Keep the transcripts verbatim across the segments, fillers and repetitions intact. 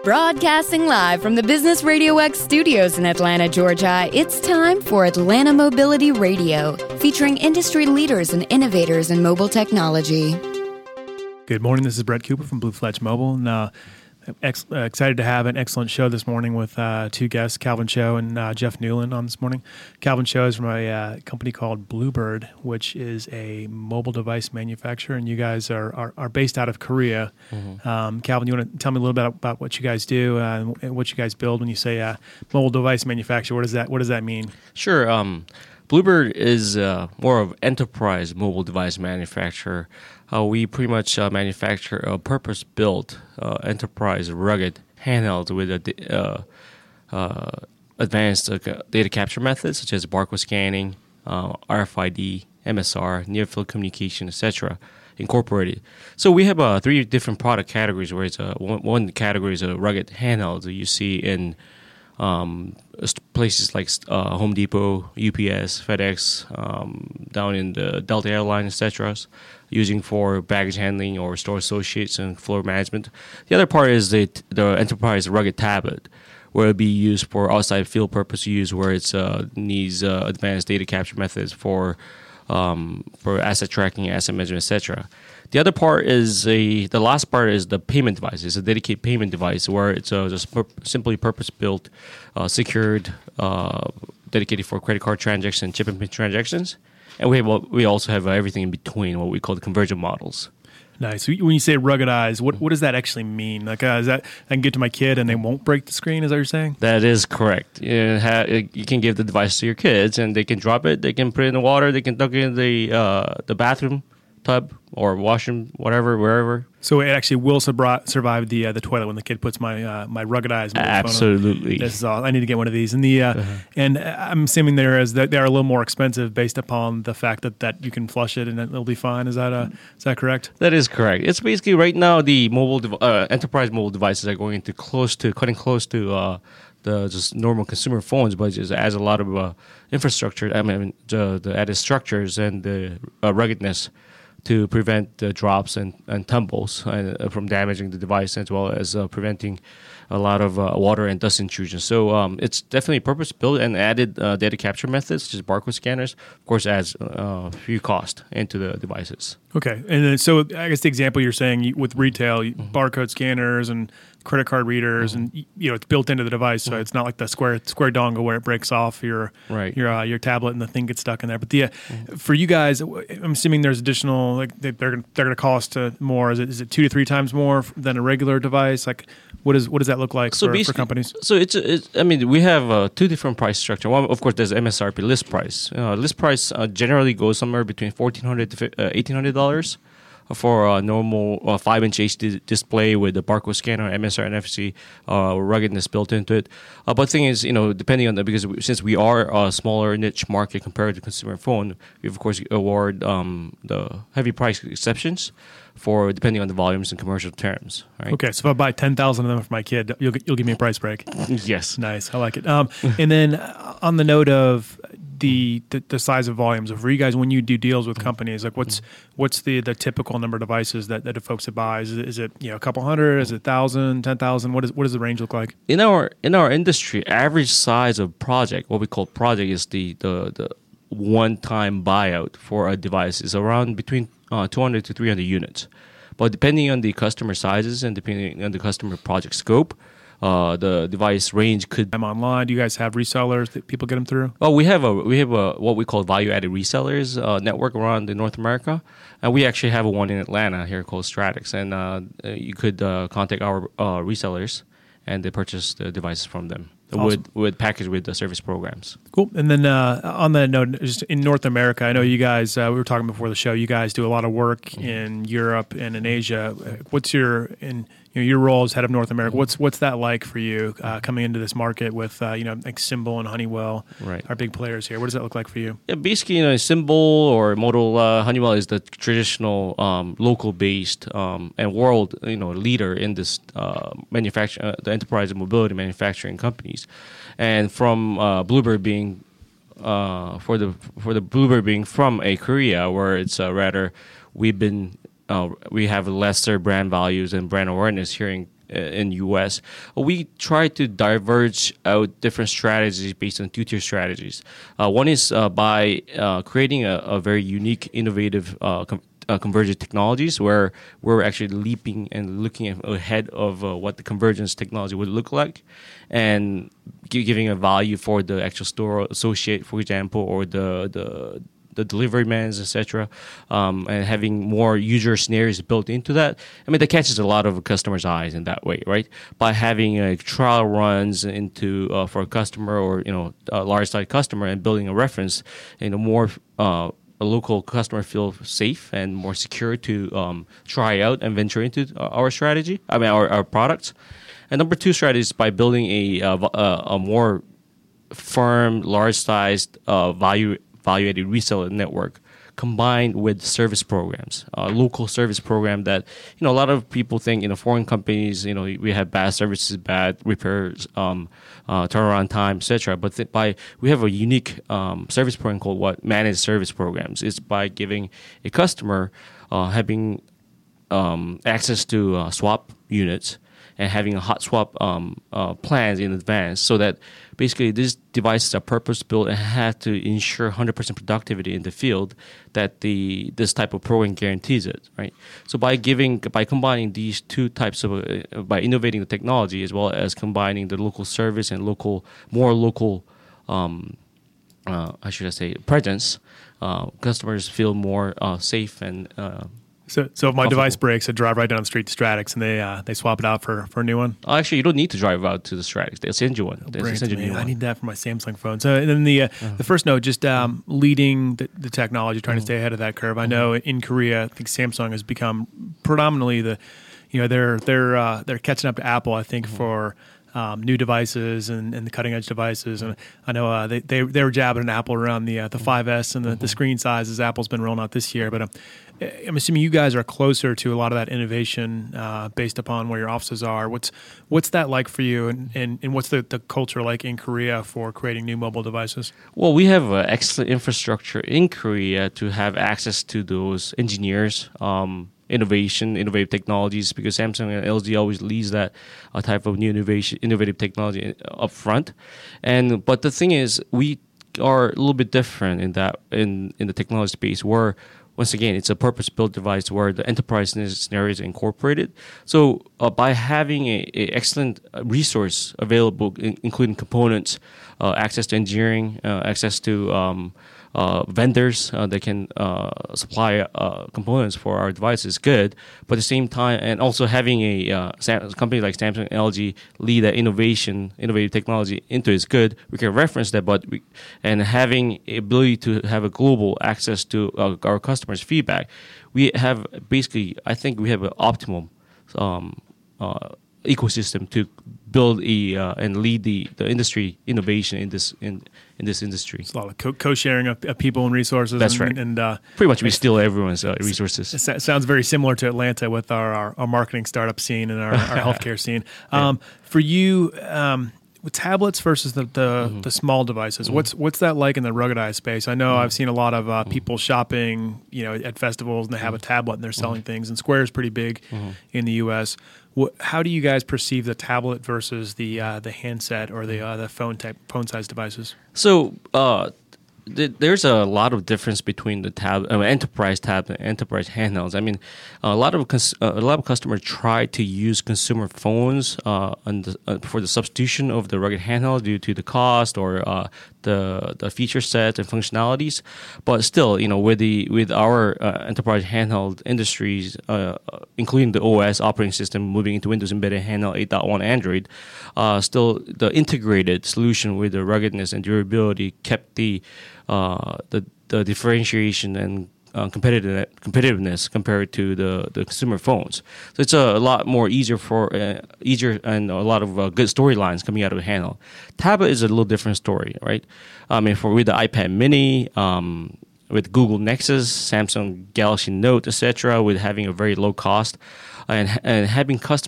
Broadcasting live from the Business Radio X studios in Atlanta, Georgia, it's time for Atlanta Mobility Radio, featuring industry leaders and innovators in mobile technology. Good morning. This is Brett Cooper from Blue Fletch Mobile, and uh, ex- uh, excited to have an excellent show this morning with uh, two guests, Calvin Cho and uh, Jeff Newland on this morning. Calvin Cho is from a uh, company called Bluebird, which is a mobile device manufacturer, and you guys are are, are based out of Korea. Mm-hmm. Um, Calvin, you want to tell me a little bit about what you guys do uh, and what you guys build when you say uh, mobile device manufacturer? What does that What does that mean? Sure. Um, Bluebird is uh, more of enterprise mobile device manufacturer. Uh, we pretty much uh, manufacture a purpose-built uh, enterprise rugged handheld with a, uh, uh, advanced uh, data capture methods such as barcode scanning, uh, R F I D, M S R, near-field communication, et cetera incorporated. So we have uh, three different product categories. Where it's a, one, one category is a rugged handheld that you see in Um, places like uh, Home Depot, U P S, FedEx, um, down in the Delta Airlines, et cetera, using for baggage handling or store associates and floor management. The other part is the the enterprise rugged tablet, where it'll be used for outside field purpose use, where it uh, needs uh, advanced data capture methods for um, for asset tracking, asset management, et cetera. The other part is a the last part is the payment device. It's a dedicated payment device where it's uh, just pur- simply purpose-built, uh, secured, uh, dedicated for credit card transactions, chip and pin transactions, and we have, we also have uh, everything in between, what we call the conversion models. Nice. So when you say ruggedized, what what does that actually mean? Like, uh, is that I can get to my kid and they won't break the screen? Is that what you're saying? That is correct. You, have, you can give the device to your kids, and they can drop it. They can put it in the water. They can dunk it in the uh, the bathroom tub or washroom, whatever, wherever. So it actually will survive survive the uh, the toilet when the kid puts my uh, my ruggedized mobile Absolutely. phone on. This is all. I need to get one of these. And the uh, uh-huh. and I'm assuming there is that they are a little more expensive based upon the fact that, that you can flush it and it'll be fine. Is that uh, is that correct? That is correct. It's basically right now the mobile dev- uh, enterprise mobile devices are going to close to cutting close to uh, the just normal consumer phones, but it just adds a lot of uh, infrastructure. I mean, the, the added structures and the uh, ruggedness to prevent the drops and, and tumbles and, uh, from damaging the device, as well as uh, preventing a lot of uh, water and dust intrusion. So um, it's definitely purpose-built and added uh, data capture methods, such as barcode scanners, of course, adds uh, few cost into the devices. Okay. And then, so I guess the example you're saying with retail, mm-hmm. barcode scanners and credit card readers, mm-hmm. and you know it's built into the device, so mm-hmm. it's not like the square square dongle where it breaks off your right. your uh, your tablet and the thing gets stuck in there. But the uh, mm-hmm. for you guys, I'm assuming there's additional like they, they're gonna, they're going to cost uh, more. Is it is it two to three times more than a regular device? Like what is what does that look like so for, for companies? So it's, it's I mean we have uh, two different price structure. One, of course, there's M S R P list price. Uh, list price uh, generally goes somewhere between fourteen hundred to eighteen hundred dollars. For a normal uh, five inch H D display with the barcode scanner, M S R, N F C uh, ruggedness built into it. Uh, but the thing is, you know, depending on the, because we, since we are a smaller niche market compared to consumer phone, we of course award um, the heavy price exceptions for depending on the volumes and commercial terms. Right? Okay, so if I buy ten thousand of them for my kid, you'll you'll give me a price break. Yes, nice, I like it. Um, and then on the note of The, the the size of volumes for you guys when you do deals with companies, like what's what's the, the typical number of devices that, that folks that buy? Is it, is it you know a couple hundred? Is it thousand, ten thousand? What is what does the range look like? In our in our industry, average size of project, what we call project, is the the, the one time buyout for a device is around between uh, two hundred to three hundred units. But depending on the customer sizes and depending on the customer project scope, Uh, the device range could. I'm online. Do you guys have resellers that people get them through? Oh, we have a we have a what we call value-added resellers uh, network around in North America, and we actually have a one in Atlanta here called Stratix, and uh, you could uh, contact our uh, resellers, and they purchase the devices from them. Awesome. With with packaged with the service programs. Cool. And then uh, on that note, just in North America, I know you guys. Uh, we were talking before the show. You guys do a lot of work mm-hmm. in Europe and in Asia. What's your in you know, your role as head of North America? What's what's that like for you uh, coming into this market with uh, you know like Symbol and Honeywell, right. our big players here? What does that look like for you? Yeah, basically, you know, Symbol or Model uh, Honeywell is the traditional um, local-based um, and world you know leader in this uh, manufacture uh, the enterprise and mobility manufacturing companies, and from uh, Bluebird being. Uh, for the for the Bluebird being from a Korea where it's uh, rather we've been uh, we have lesser brand values and brand awareness here in in the U S. We try to diverge out different strategies based on two-tier strategies. Uh, one is uh, by uh, creating a, a very unique, innovative uh, com- uh, convergent technologies where we're actually leaping and looking ahead of uh, what the convergence technology would look like, and g- giving a value for the actual store associate, for example, or the the the delivery mans, et cetera, um, and having more user scenarios built into that. I mean, that catches a lot of customers' eyes in that way, right? By having uh, trial runs into uh, for a customer or you know a large size customer and building a reference, you know, more uh, a local customer feel safe and more secure to um, try out and venture into our strategy. I mean, our, our products. And number two strategy is by building a uh, a more firm, large-sized uh, value. value-added reseller network combined with service programs, uh, local service program that, you know, a lot of people think, you know, foreign companies, you know, we have bad services, bad repairs, um, uh, turnaround time, et cetera. But th- by, we have a unique um, service program called what? Managed service programs. It's by giving a customer uh, having um, access to uh, swap units and having a hot swap um, uh, plans in advance, so that basically these devices are purpose-built and have to ensure one hundred percent productivity in the field, that the this type of program guarantees it, right? So by giving, by combining these two types of, uh, by innovating the technology as well as combining the local service and local, more local, um, uh, how should I say, presence, uh, customers feel more uh, safe and uh, So, so if my device breaks, I drive right down the street to Stratix, and they uh, they swap it out for, for a new one. Actually, you don't need to drive out to the Stratix. They'll send you one. They'll send you a new one. I need that for my Samsung phone. So, and then the uh, uh-huh. the first note, just um, leading the, the technology, trying uh-huh. to stay ahead of that curve. I know in Korea, I think Samsung has become predominantly the, you know, they're they're uh, they're catching up to Apple. I think uh-huh. for Um, new devices and, and the cutting edge devices, and I know uh, they, they they were jabbing at Apple around the uh, the five S and the, mm-hmm. the screen sizes Apple's been rolling out this year. But um, I'm assuming you guys are closer to a lot of that innovation uh, based upon where your offices are. What's what's that like for you, and, and, and what's the, the culture like in Korea for creating new mobile devices? Well, we have uh, excellent infrastructure in Korea to have access to those engineers. Um, Innovation, innovative technologies, because Samsung and L G always leads that uh, type of new innovation, innovative technology up front. And but the thing is, we are a little bit different in that in, in the technology space, where once again it's a purpose-built device where the enterprise scenarios are incorporated. So uh, by having a, a excellent resource available, in, including components, uh, access to engineering, uh, access to um, Uh, vendors uh, that can uh, supply uh, components for our device is good, but at the same time, and also having a uh, Sam- company like Samsung and L G lead that innovation, innovative technology into is good. We can reference that, but we, and having ability to have a global access to uh, our customers' feedback, we have basically, I think we have an optimum um, uh, ecosystem to build a uh, and lead the, the industry innovation in this in in this industry. It's a lot of co- co-sharing of, of people and resources. That's and, right. And uh, pretty much we steal everyone's uh, resources. It sounds very similar to Atlanta with our, our, our marketing startup scene and our, our healthcare scene. Um, yeah. For you, um, with tablets versus the the, mm-hmm. the small devices, mm-hmm. what's what's that like in the ruggedized space? I know mm-hmm. I've seen a lot of uh, people shopping, you know, at festivals, and they have a tablet and they're selling mm-hmm. things. And Square is pretty big mm-hmm. in the U S. What, how do you guys perceive the tablet versus the uh, the handset or the uh, the phone type phone size devices? So uh, th- there's a lot of difference between the tab, uh, enterprise tab and enterprise handhelds. I mean, a lot of cons- uh, a lot of customers try to use consumer phones uh, the, uh, for the substitution of the rugged handheld due to the cost or uh, the the feature sets and functionalities. But still, you know, with the with our uh, enterprise handheld industries, uh, including the O S operating system moving into Windows Embedded Handheld eight point one Android, uh, still the integrated solution with the ruggedness and durability kept the uh, the the differentiation and Uh, competitive competitiveness compared to the, the consumer phones. So it's a, a lot more easier for uh, easier and a lot of uh, good storylines coming out of the handle. Tablet is a little different story, right? I mean, for with the iPad Mini, um, with Google Nexus, Samsung Galaxy Note, et cetera, with having a very low cost and and having customer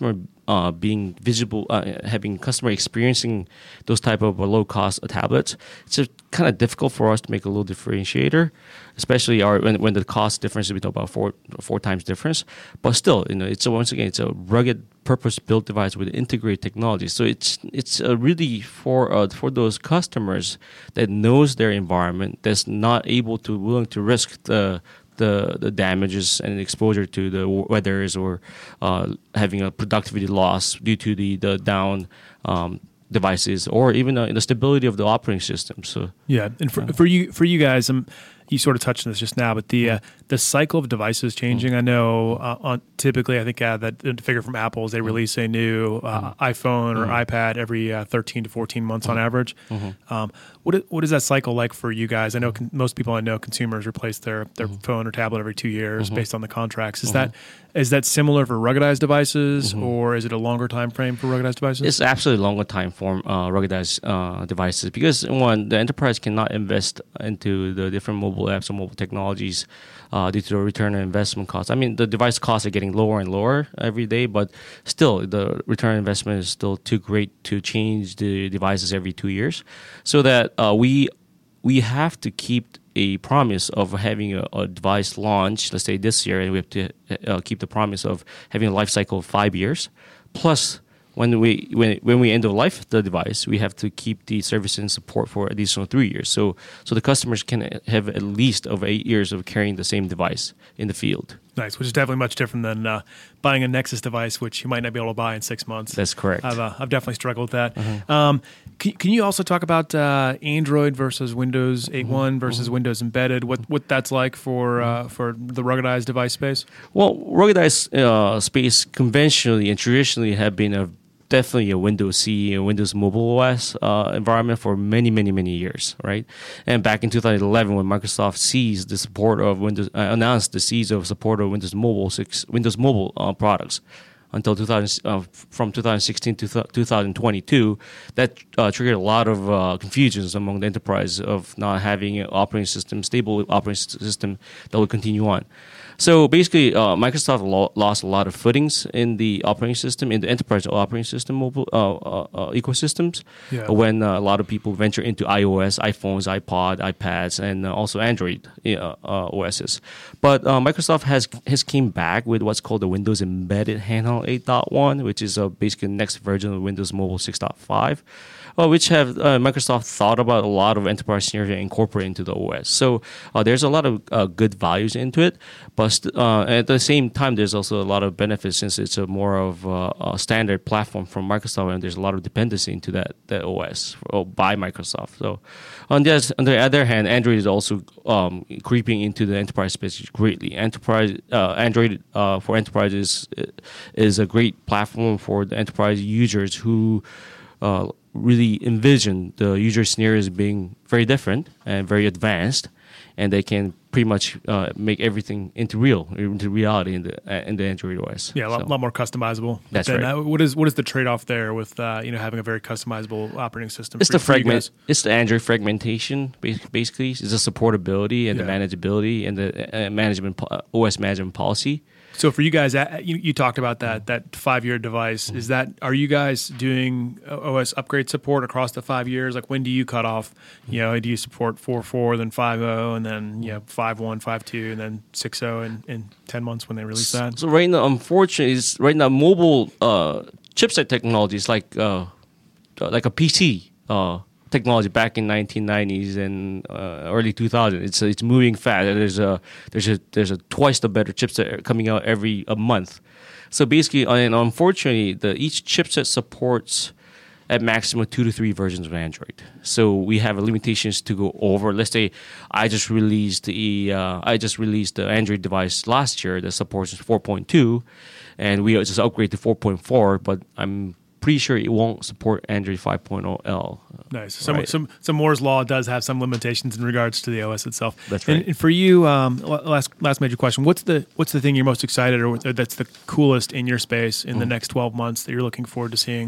uh, being visible, uh, having customer experiencing those type of uh, low cost uh, tablets, it's just kind of difficult for us to make a little differentiator, especially our when, when the cost difference we talk about four four times difference. But still, you know, it's a, once again it's a rugged, purpose-built device with integrated technology. So it's it's uh, really for uh, for those customers that knows their environment, that's not able to willing to risk the the the damages and exposure to the weathers or uh, having a productivity loss due to the the down um, devices or even uh, the stability of the operating system. So yeah, and for, for you for you guys, um, you sort of touched on this just now, but the uh, the cycle of devices changing. Mm. I know uh, on, typically, I think uh, that the figure from Apple is they release a new uh, mm. iPhone or mm. iPad every uh, thirteen to fourteen months mm. on average. Mm-hmm. Um, what what is that cycle like for you guys? I know con- most people I know, consumers replace their their mm-hmm. phone or tablet every two years mm-hmm. based on the contracts. Is mm-hmm. that is that similar for ruggedized devices, mm-hmm. or is it a longer time frame for ruggedized devices? It's absolutely longer time for uh, ruggedized uh, devices because one, the enterprise cannot invest into the different mobile apps or mobile technologies uh, due to the return on investment costs. I mean, the device costs are getting lower and lower every day, but still, the return on investment is still too great to change the devices every two years. So that uh, we we have to keep a promise of having a, a device launch, let's say this year, and we have to uh, keep the promise of having a life cycle of five years. Plus, when we when when we end of life the device, we have to keep the service and support for additional three years. So so the customers can have at least of eight years of carrying the same device in the field. Nice, which is definitely much different than uh, buying a Nexus device, which you might not be able to buy in six months. That's correct. I've, uh, I've definitely struggled with that. Mm-hmm. Um, can, can you also talk about uh, Android versus Windows eight point one mm-hmm. versus mm-hmm. Windows Embedded? What what that's like for uh, for the ruggedized device space? Well, ruggedized uh, space conventionally and traditionally have been a definitely a Windows C and Windows Mobile O S uh, environment for many, many, many years, right? And back in two thousand eleven, when Microsoft seized the support of Windows, uh, announced the seize of support of Windows Mobile, six, Windows Mobile uh, products until two thousand, uh, from two thousand sixteen to th- two thousand twenty-two, that uh, triggered a lot of uh, confusions among the enterprise of not having an operating system, stable operating system that will continue on. So basically, uh, Microsoft lo- lost a lot of footings in the operating system, in the enterprise operating system mobile uh, uh, uh, ecosystems, yeah. when uh, a lot of people venture into iOS, iPhones, iPod, iPads, and uh, also Android uh, uh, O Ss. But uh, Microsoft has has came back with what's called the Windows Embedded Handheld eight point one, which is uh, basically the next version of Windows Mobile six point five. Uh, which have uh, Microsoft thought about a lot of enterprise scenarios and incorporate into the O S. So uh, there's a lot of uh, good values into it, but st- uh, at the same time, there's also a lot of benefits since it's a more of uh, a standard platform from Microsoft, and there's a lot of dependency into that, that O S for, by Microsoft. So on the, on the other hand, Android is also um, creeping into the enterprise space greatly. Enterprise uh, Android uh, for enterprises is a great platform for the enterprise users who uh, really envision the user scenarios being very different and very advanced, and they can pretty much uh, make everything into real, into reality in the uh, in the Android O S. Yeah, a lot, so, lot more customizable. That's then, right. Uh, what is what is the trade off there with uh, you know having a very customizable operating system? It's for, the fragment. It's the Android fragmentation. Basically, it's the supportability and yeah. the manageability and the uh, management uh, O S management policy. So for you guys, you, you talked about that that five year device. Is that are you guys doing O S upgrade support across the five years? Like when do you cut off? You know, do you support four point four, then five point oh, and then you know five point one, five point two, and then six point oh in, in ten months when they release that? So right now, unfortunately, it's right now mobile uh, chipset technology is like uh, like a P C. Uh, technology back in nineteen nineties and uh, early two thousands. It's it's moving fast. There's a there's a there's a twice the better chipset coming out every a month. So basically, and unfortunately, the each chipset supports at maximum two to three versions of Android. So we have limitations to go over. Let's say I just released the uh, I just released the Android device last year that supports four point two, and we just upgrade to four point four. But I'm pretty sure it won't support Android five point oh L. Nice. So, right. some, some Moore's Law does have some limitations in regards to the O S itself. That's right. And, and for you, um, last last major question: What's the what's the thing you're most excited or that's the coolest in your space in mm. the next twelve months that you're looking forward to seeing?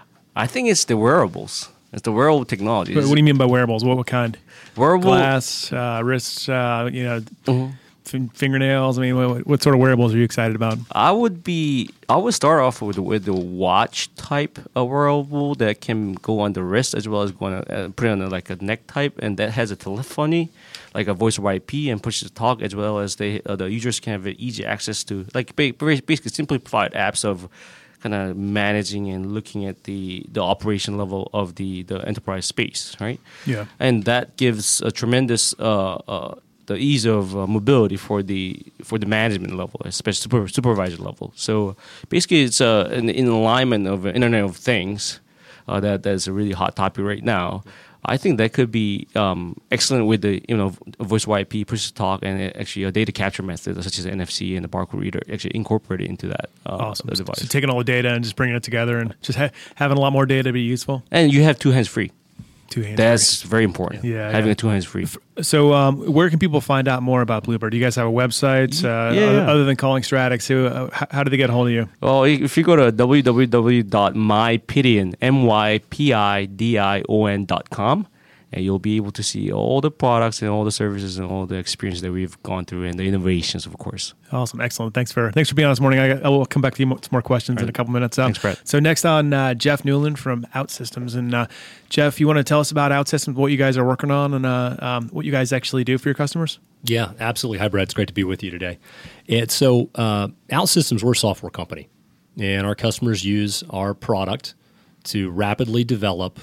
I think it's the wearables. It's the wearable technology. What, what do you mean by wearables? What what kind? Wearable glass, uh, wrists, uh, you know. Mm-hmm. f- fingernails? I mean, what, what sort of wearables are you excited about? I would be. I would start off with with the watch type of wearable that can go on the wrist as well as go on a, uh, put it on a, like a neck type, and that has a telephony, like a voice over I P and push to talk, as well as they uh, the users can have easy access to like basically simplified apps of kind of managing and looking at the, the operation level of the, the enterprise space, right? Yeah. And that gives a tremendous uh, uh, the ease of uh, mobility for the for the management level, especially super, supervisor level. So basically, it's uh, an, in alignment of Internet of Things uh, that that's a really hot topic right now. I think that could be um, excellent with the you know voice over I P, push to talk, and actually a data capture method such as N F C and the barcode reader actually incorporated into that uh, awesome. device. So taking all the data and just bringing it together and just ha- having a lot more data to be useful. And you have two hands free. Two hands That's free. very important. Yeah, having yeah. a two hands free. So, um, where can people find out more about Bluebird? Do you guys have a website? Uh, yeah, other, yeah. other than calling Stratix, who, uh, how, how do they get a hold of you? Well, if you go to w w w dot mypidion, M Y P I D I O N dot com, and you'll be able to see all the products and all the services and all the experience that we've gone through and the innovations, of course. Awesome, excellent. Thanks for thanks for being on this morning. I, I will come back to you with some more questions right. in a couple minutes. Um, Thanks, Brett. So next on uh, Jeff Newland from OutSystems, and uh, Jeff, you want to tell us about OutSystems, what you guys are working on, and uh, um, what you guys actually do for your customers? Yeah, absolutely. Hi, Brett. It's great to be with you today. And so, uh, OutSystems, we're a software company, and our customers use our product to rapidly develop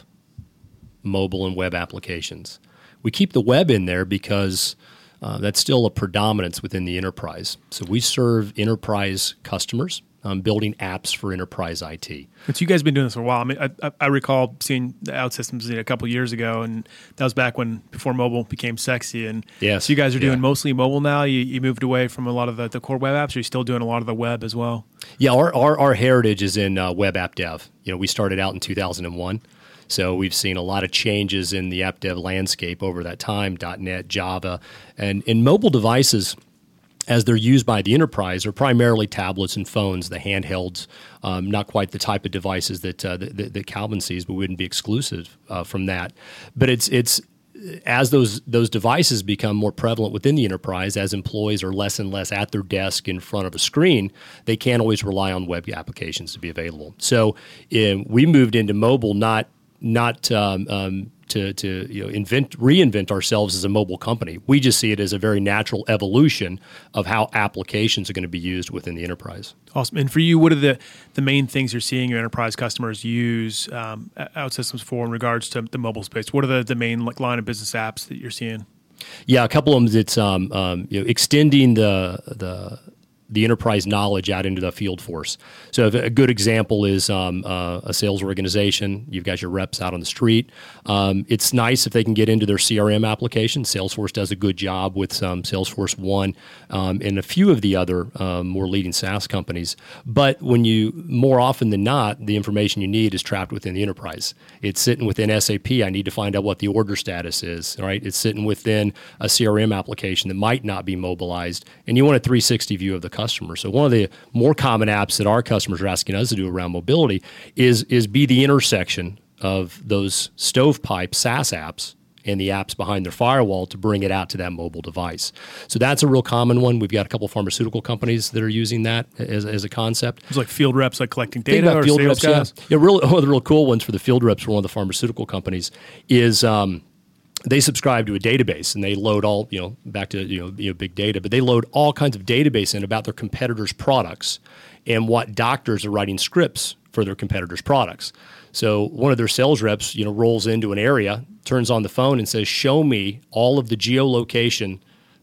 mobile and web applications. We keep the web in there because uh, that's still a predominance within the enterprise. So we serve enterprise customers, um, building apps for enterprise I T. But you guys have been doing this for a while. I mean, I, I, I recall seeing the OutSystems a couple years ago, and that was back when before mobile became sexy. And yes, so you guys are doing yeah. mostly mobile now. You, you moved away from a lot of the, the core web apps. Or are you still doing a lot of the web as well? Yeah, our our, our heritage is in uh, web app dev. You know, we started out in two thousand one. So we've seen a lot of changes in the app dev landscape over that time, .NET, Java. And in mobile devices, as they're used by the enterprise, are primarily tablets and phones, the handhelds, um, not quite the type of devices that, uh, that, that Calvin sees, but wouldn't be exclusive uh, from that. But it's it's as those those devices become more prevalent within the enterprise, as employees are less and less at their desk in front of a screen, they can't always rely on web applications to be available. So um, we moved into mobile not not um, um, to, to you know, invent, reinvent ourselves as a mobile company. We just see it as a very natural evolution of how applications are going to be used within the enterprise. Awesome. And for you, what are the, the main things you're seeing your enterprise customers use um, OutSystems for in regards to the mobile space? What are the, the main like, line of business apps that you're seeing? Yeah, a couple of them. It's um, um, you know, extending the the the enterprise knowledge out into the field force. So a good example is um, uh, a sales organization. You've got your reps out on the street. Um, it's nice if they can get into their C R M application. Salesforce does a good job with um, Salesforce One um, and a few of the other um, more leading SaaS companies. But when you, more often than not, the information you need is trapped within the enterprise. It's sitting within S A P. I need to find out what the order status is, right? It's sitting within a C R M application that might not be mobilized, and you want a three sixty view of the customer. So one of the more common apps that our customers are asking us to do around mobility is is be the intersection of those stovepipe SaaS apps and the apps behind their firewall to bring it out to that mobile device. So that's a real common one. We've got a couple of pharmaceutical companies that are using that as, as a concept. It's like field reps, like collecting data or field sales reps, guys? Yeah, yeah real, one of the real cool ones for the field reps for one of the pharmaceutical companies is um, they subscribe to a database and they load all, you know, back to, you know, you know, big data, but they load all kinds of database in about their competitors' products and what doctors are writing scripts for their competitors' products. So one of their sales reps, you know, rolls into an area, turns on the phone and says, show me all of the geolocation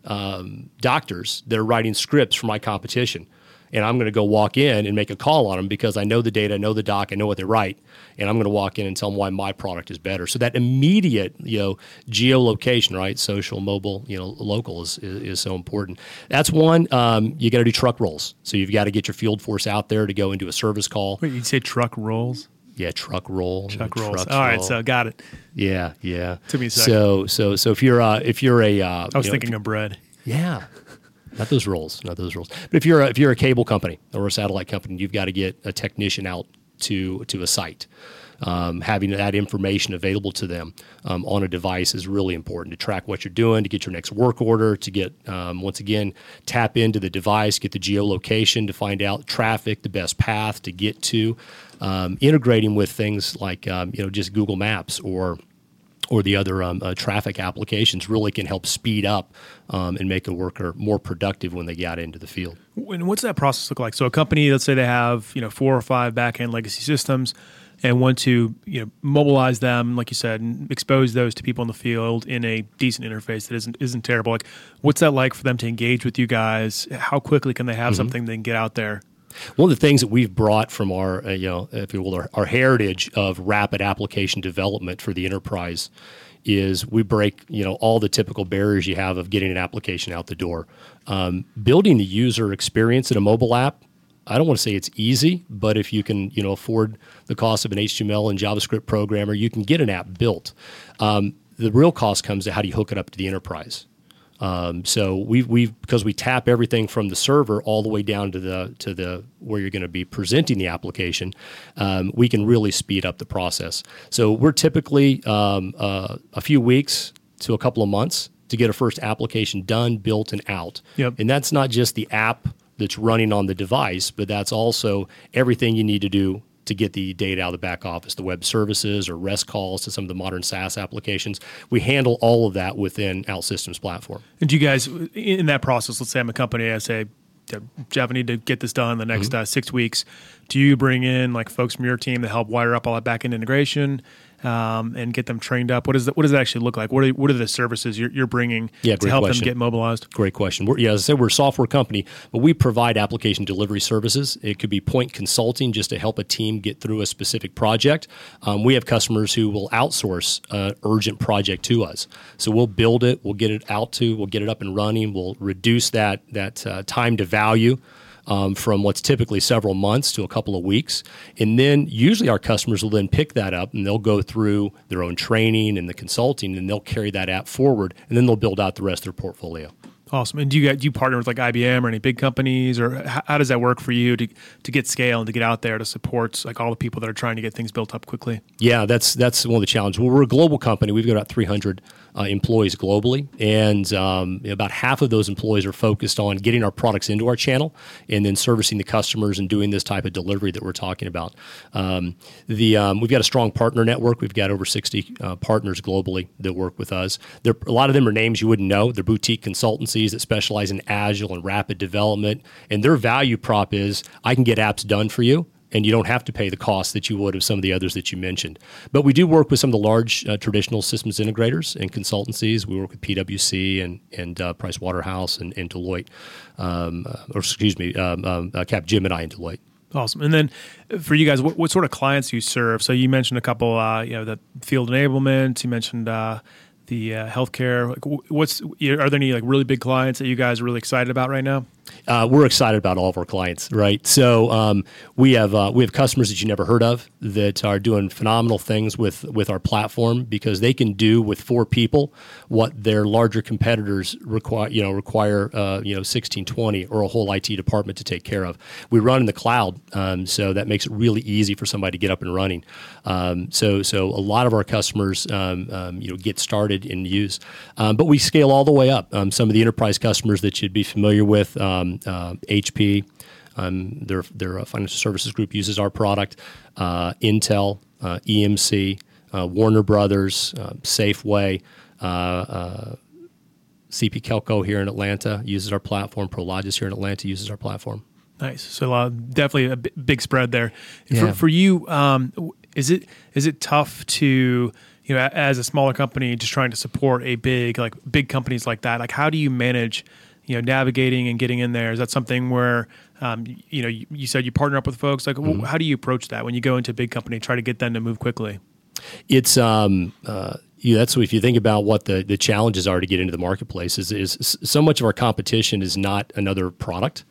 um, doctors that are writing scripts for my competition. And I'm going to go walk in and make a call on them because I know the data, I know the doc, I know what they write, and I'm going to walk in and tell them why my product is better. So that immediate, you know, geolocation, right, social, mobile, you know, local is is, is so important. That's one. Um, you got to do truck rolls. So you've got to get your field force out there to go into a service call. Wait, you say truck rolls? Yeah, truck roll. Truck rolls. Trucks All right, roll. so got it. Yeah, yeah. Took me a second. So so so if you're uh, if you're a, uh, I was you know, thinking of bread. Yeah. Not those rolls, not those rolls. But if you're a, if you're a cable company or a satellite company, you've got to get a technician out to to a site. um, having that information available to them um, on a device is really important to track what you're doing, to get your next work order, to get, um, once again, tap into the device, get the geolocation to find out traffic, the best path to get to, um, integrating with things like, um, you know, just Google Maps or or the other um, uh, traffic applications really can help speed up um, and make a worker more productive when they get out into the field. And what's that process look like? So a company, let's say they have, you know, four or five back-end legacy systems and want to, you know, mobilize them, like you said, and expose those to people in the field in a decent interface that isn't isn't terrible. Like, what's that like for them to engage with you guys? How quickly can they have mm-hmm. something they can get out there? One of the things that we've brought from our, uh, you know, if you will, our, our heritage of rapid application development for the enterprise is we break, you know, all the typical barriers you have of getting an application out the door. Um, building the user experience in a mobile app, I don't want to say it's easy, but if you can, you know, afford the cost of an H T M L and JavaScript programmer, you can get an app built. Um, the real cost comes to how do you hook it up to the enterprise. Um, so we we because we tap everything from the server all the way down to the to the where you're going to be presenting the application, um, we can really speed up the process. So we're typically um, uh, a few weeks to a couple of months to get a first application done, built, and out. Yep. And that's not just the app that's running on the device, but that's also everything you need to do to get the data out of the back office, the web services or REST calls to some of the modern SaaS applications. We handle all of that within OutSystems platform. And do you guys, in that process, let's say I'm a company, I say, Jeff, I need to get this done in the next mm-hmm. uh, six weeks. Do you bring in like folks from your team to help wire up all that back-end integration um, and get them trained up? What does that, what does that actually look like? What are, what are the services you're, you're bringing yeah, to help question. them get mobilized? Great question. We're, yeah, as I said, we're a software company, but we provide application delivery services. It could be point consulting just to help a team get through a specific project. Um, we have customers who will outsource an urgent project to us. So we'll build it, we'll get it out to, we'll get it up and running, we'll reduce that, that uh, time to value Um, from what's typically several months to a couple of weeks. And then usually our customers will then pick that up and they'll go through their own training and the consulting and they'll carry that app forward and then they'll build out the rest of their portfolio. Awesome. And do you do you partner with like I B M or any big companies, or how, how does that work for you to to get scale and to get out there to support like all the people that are trying to get things built up quickly? Yeah, that's that's one of the challenges. Well, we're a global company. We've got about three hundred uh, employees globally, and um, about half of those employees are focused on getting our products into our channel and then servicing the customers and doing this type of delivery that we're talking about. Um, the um, we've got a strong partner network. We've got over sixty uh, partners globally that work with us. There, a lot of them are names you wouldn't know. They're boutique consultancies that specialize in agile and rapid development, and their value prop is I can get apps done for you and you don't have to pay the cost that you would of some of the others that you mentioned. But we do work with some of the large uh, traditional systems integrators and consultancies. We work with P W C and, and uh, Price Waterhouse and, and Deloitte, um, uh, or excuse me, um, um, uh, Capgemini and Deloitte. Awesome. And then for you guys, what, what sort of clients do you serve? So you mentioned a couple, uh, you know, the field enablement, you mentioned uh, the uh, healthcare. Like, what's are there any like really big clients that you guys are really excited about right now? Uh, we're excited about all of our clients, right? So um, we have uh, we have customers that you never heard of that are doing phenomenal things with with our platform because they can do with four people what their larger competitors require. You know, require uh, you know sixteen, twenty or a whole I T department to take care of. We run in the cloud, um, so that makes it really easy for somebody to get up and running. Um, so so a lot of our customers um, um, you know get started and use, um, but we scale all the way up. Um, some of the enterprise customers that you'd be familiar with. Um, Um, uh, H P, um, their their uh, financial services group uses our product. Uh, Intel, uh, E M C, uh, Warner Brothers, uh, Safeway, uh, uh, C P Kelco here in Atlanta uses our platform. Prologis here in Atlanta uses our platform. Nice. So uh, definitely a b- big spread there. Yeah. For, for you, um, is it is it tough to you know as a smaller company just trying to support a big like big companies like that? Like how do you manage? You know, navigating and getting in there, is that something where, um, you know, you, you said you partner up with folks? Like, mm-hmm. how do you approach that when you go into a big company, try to get them to move quickly? It's um, uh, yeah, that's if you think about what the, the challenges are to get into the marketplace. Is, is so much of our competition is not another product.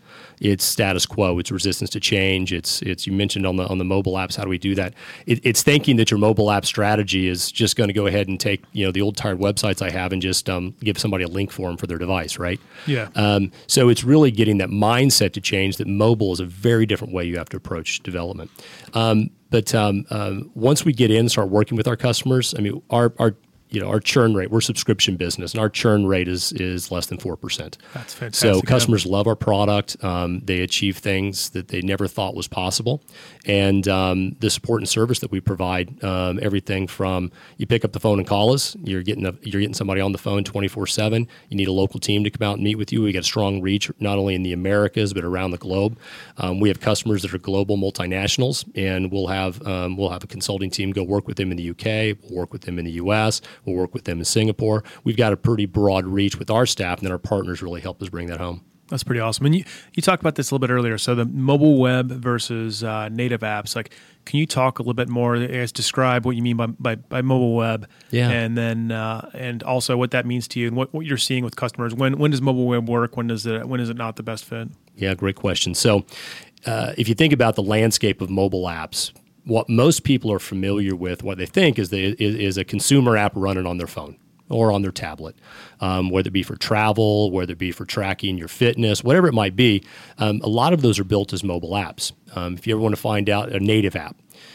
It's status quo. It's resistance to change. It's it's you mentioned on the on the mobile apps. How do we do that? It, it's thinking that your mobile app strategy is just going to go ahead and take you know the old tired websites I have and just um, give somebody a link for them for their device, right? Yeah. Um, so it's really getting that mindset to change. That mobile is a very different way you have to approach development. Um, but um, um, once we get in and start working with our customers, I mean, our our you know, our churn rate, we're a subscription business, and our churn rate is is less than four percent. That's fantastic. So customers love our product. Um, they achieve things that they never thought was possible. And um, the support and service that we provide, um, everything from you pick up the phone and call us, you're getting a, you're getting somebody on the phone twenty-four seven. You need a local team to come out and meet with you. We got a strong reach not only in the Americas but around the globe. Um, we have customers that are global multinationals, and we'll have um, we'll have a consulting team go work with them in the U K, we'll work with them in the U S, we'll work with them in Singapore. We've got a pretty broad reach with our staff, and then our partners really help us bring that home. That's pretty awesome. And you, you talked about this a little bit earlier. So the mobile web versus uh, native apps. Like, can you talk a little bit more? I guess describe what you mean by by, by mobile web, yeah, and then uh, and also what that means to you and what, what you're seeing with customers. When when does mobile web work? When does it when is it not the best fit? Yeah, great question. So, uh, if you think about the landscape of mobile apps, what most people are familiar with, what they think is the, is, is a consumer app running on their phone or on their tablet, um, whether it be for travel, whether it be for tracking your fitness, whatever it might be. Um, a lot of those are built as mobile apps. Um, if you ever want to find out a native app.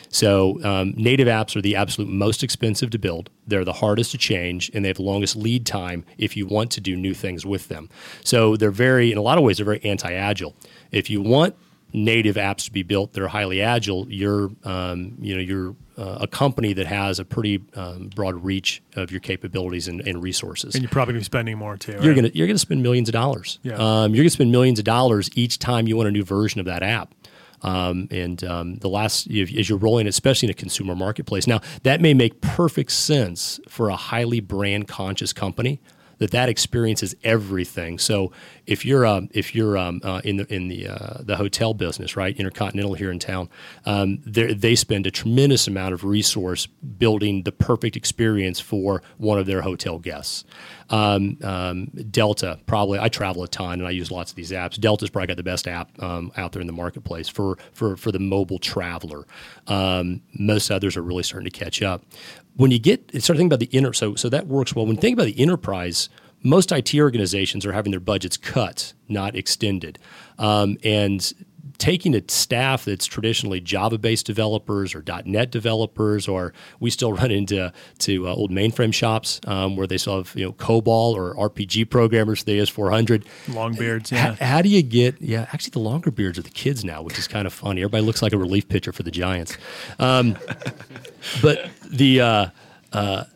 So um, native apps are the absolute most expensive to build. They're the hardest to change, and they have the longest lead time if you want to do new things with them. So they're very, in a lot of ways, they're very anti-agile. If you want native apps to be built that are highly agile, you're, um, you know, you're uh, a company that has a pretty um, broad reach of your capabilities and, and resources. And you're probably going to be spending more too. You're right? gonna you're gonna spend millions of dollars. Yeah. Um, you're gonna spend millions of dollars each time you want a new version of that app. Um, and um, the last, as you're rolling, especially in a consumer marketplace. Now, that may make perfect sense for a highly brand conscious company. That that experience is everything. So if you're um, if you're um, uh, in the in the uh, the hotel business, right, Intercontinental here in town, um, they spend a tremendous amount of resource building the perfect experience for one of their hotel guests. Um, um, Delta, probably, I travel a ton and I use lots of these apps. Delta's probably got the best app um, out there in the marketplace for for for the mobile traveler. Um, most others are really starting to catch up. When you get start thinking about the inter, so so that works well. When you think about the enterprise, most I T organizations are having their budgets cut, not extended, um, and taking a staff that's traditionally Java-based developers or .NET developers, or we still run into to uh, old mainframe shops um, where they still have you know COBOL or R P G programmers for the A S four hundred. Long beards, yeah. How, how do you get? Yeah, actually, the longer beards are the kids now, which is kind of funny. Everybody looks like a relief pitcher for the Giants. Um, but the uh, uh,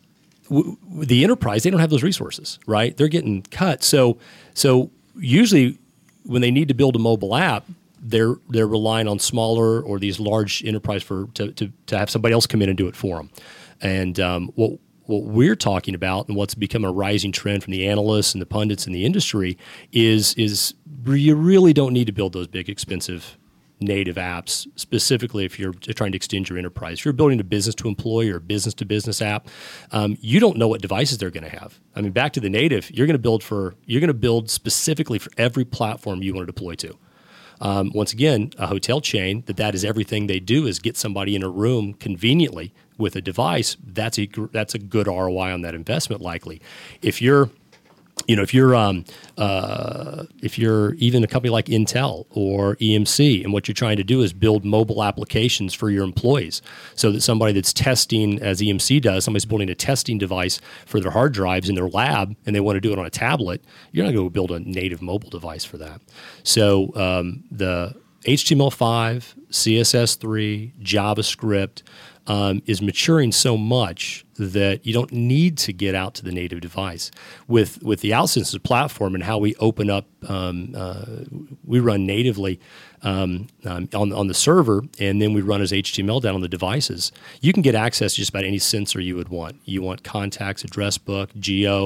w- the enterprise, they don't have those resources, right? They're getting cut. So so usually when they need to build a mobile app, they're they're relying on smaller or these large enterprise for to, to, to have somebody else come in and do it for them. And um, what what we're talking about and what's become a rising trend from the analysts and the pundits in the industry is is you really don't need to build those big expensive native apps, specifically if you're trying to extend your enterprise. If you're building a business-to-employee or a business-to-business app, um, you don't know what devices they're going to have. I mean, back to the native, you're going to build for you're going to build specifically for every platform you want to deploy to. Um, once again, a hotel chain that that is everything they do is get somebody in a room conveniently with a device. That's a that's a good R O I on that investment. Likely, if you're You know, if you're um, uh, if you're even a company like Intel or E M C, and what you're trying to do is build mobile applications for your employees, so that somebody that's testing, as E M C does, somebody's building a testing device for their hard drives in their lab, and they want to do it on a tablet, you're not going to go build a native mobile device for that. So um, the H T M L five, C S S three, JavaScript um, is maturing so much that you don't need to get out to the native device. With with the OutSenses platform and how we open up, um, uh, we run natively um, um, on, on the server, and then we run as H T M L down on the devices. You can get access to just about any sensor you would want. You want contacts, address book, geo,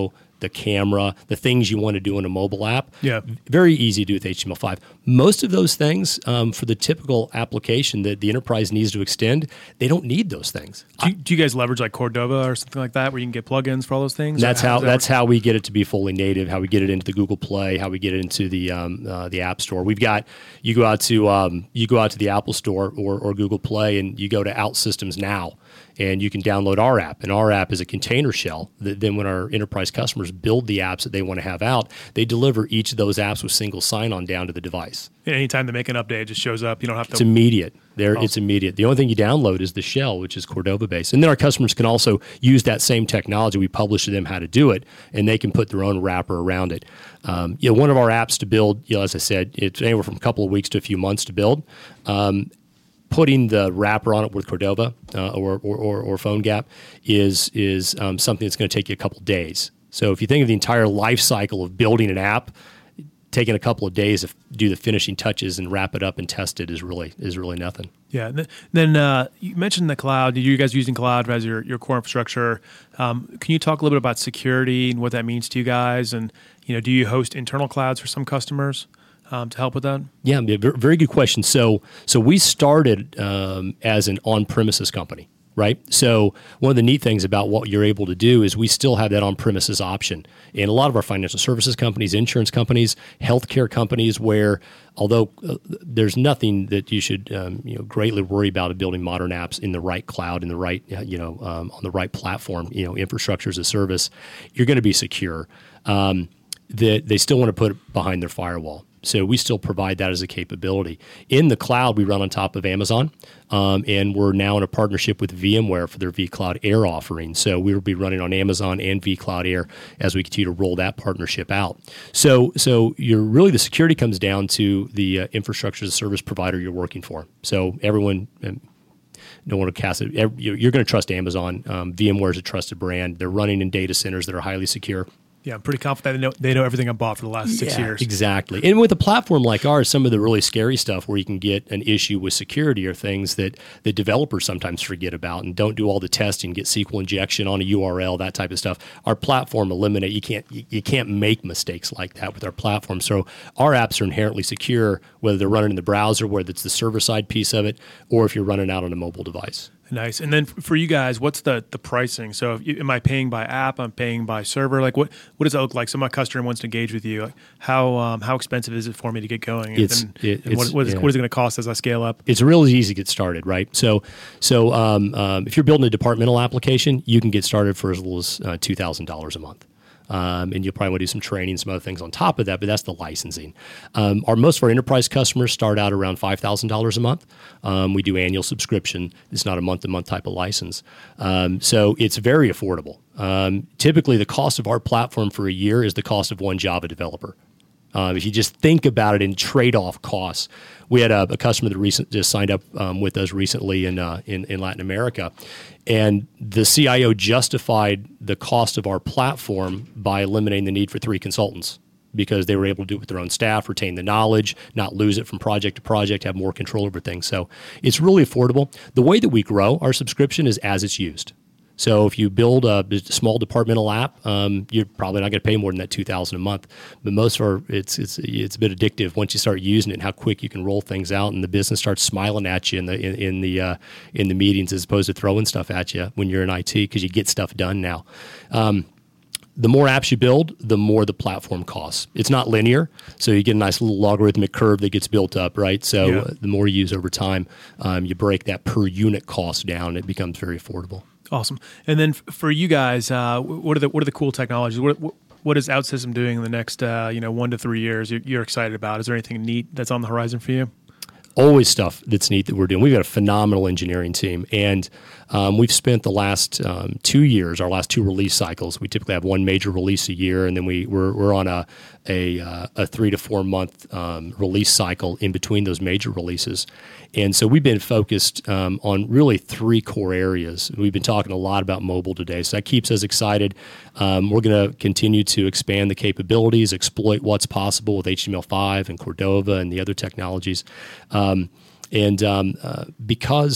the camera, the things you want to do in a mobile app. Yeah. Very easy to do with H T M L five. Most of those things, um, for the typical application that the enterprise needs to extend, they don't need those things. Do you, do you guys leverage like Cordova or something like that, where you can get plugins for all those things? That's how, how that's that how we get it to be fully native. How we get it into the Google Play. How we get it into the um, uh, the App Store. We've got you go out to um, you go out to the Apple Store or, or Google Play, and you go to OutSystems Now, and you can download our app. And our app is a container shell that then when our enterprise customers build the apps that they want to have out, they deliver each of those apps with single sign-on down to the device. And anytime they make an update, it just shows up. You don't have to. It's immediate. There, Awesome. It's immediate. The only thing you download is the shell, which is Cordova-based. And then our customers can also use that same technology. We publish to them how to do it, and they can put their own wrapper around it. Um, you know, one of our apps to build, you know, as I said, it's anywhere from a couple of weeks to a few months to build. Um, Putting the wrapper on it with Cordova uh, or, or, or, or PhoneGap is is um, something that's going to take you a couple of days. So if you think of the entire life cycle of building an app, taking a couple of days to do the finishing touches and wrap it up and test it is really is really nothing. Yeah. Th- Then uh, you mentioned the cloud. You guys using cloud as your, your core infrastructure. Um, can you talk a little bit about security and what that means to you guys? And you know, do you host internal clouds for some customers um, to help with that? Yeah, very good question. So so we started um, as an on-premises company. Right. So one of the neat things about what you're able to do is we still have that on-premises option. And a lot of our financial services companies, insurance companies, healthcare companies, where although uh, there's nothing that you should um, you know greatly worry about building modern apps in the right cloud, in the right you know um, on the right platform, you know infrastructure as a service, you're going to be secure. Um, that they still want to put it behind their firewall. So we still provide that as a capability. In the cloud, we run on top of Amazon, um, and we're now in a partnership with VMware for their vCloud Air offering. So we will be running on Amazon and vCloud Air as we continue to roll that partnership out. So, so you're really the security comes down to the uh, infrastructure as a service provider you're working for. So everyone. Um, Don't want to cast it. You're going to trust Amazon. Um, VMware is a trusted brand. They're running in data centers that are highly secure. Yeah, I'm pretty confident they know, they know everything I bought for the last six yeah, years. Exactly. And with a platform like ours, some of the really scary stuff where you can get an issue with security are things that the developers sometimes forget about and don't do all the testing, get S Q L injection on a U R L, that type of stuff. Our platform eliminate you can't you can't make mistakes like that with our platform. So our apps are inherently secure, whether they're running in the browser, whether it's the server side piece of it, or if you're running out on a mobile device. Nice. And then for you guys, what's the the pricing? So if you, am I paying by app? I'm paying by server? Like what what does that look like? So my customer wants to engage with you. Like how um, how expensive is it for me to get going? It's, and, it, and what, it's, what, is, yeah. what is it going to cost as I scale up? It's really easy to get started, right? So so um, um, if you're building a departmental application, you can get started for as little as uh, two thousand dollars a month. Um, and you'll probably want to do some training, some other things on top of that, but that's the licensing. Um, our most of our enterprise customers start out around five thousand dollars a month. Um, we do annual subscription. It's not a month-to-month type of license. Um, so it's very affordable. Um, typically, the cost of our platform for a year is the cost of one Java developer. Um, if you just think about it in trade-off costs, we had a, a customer that recent, just signed up um, with us recently in, uh, in in Latin America, and the C I O justified the cost of our platform by eliminating the need for three consultants because they were able to do it with their own staff, retain the knowledge, not lose it from project to project, have more control over things. So it's really affordable. The way that we grow our subscription is as it's used. So if you build a small departmental app, um, you're probably not going to pay more than that two thousand dollars a month. But most of our, it's it's it's a bit addictive once you start using it and how quick you can roll things out, and the business starts smiling at you in the in, in the uh, in the meetings as opposed to throwing stuff at you when you're in I T because you get stuff done now. Um, the more apps you build, the more the platform costs. It's not linear, so you get a nice little logarithmic curve that gets built up, right? So Yeah. uh, the more you use over time, um, you break that per unit cost down, and it becomes very affordable. Awesome. And then f- for you guys, uh, what are the what are the cool technologies? What what, what is OutSystem doing in the next uh, you know one to three years? You're, you're excited about? Is there anything neat that's on the horizon for you? Always stuff that's neat that we're doing. We've got a phenomenal engineering team, and um, we've spent the last um, two years, our last two release cycles. We typically have one major release a year, and then we we're, we're on a a, uh, a three to four month um, release cycle in between those major releases. And so we've been focused um, on really three core areas. We've been talking a lot about mobile today, so that keeps us excited. Um, we're going to continue to expand the capabilities, exploit what's possible with H T M L five and Cordova and the other technologies. Um, and um, uh, because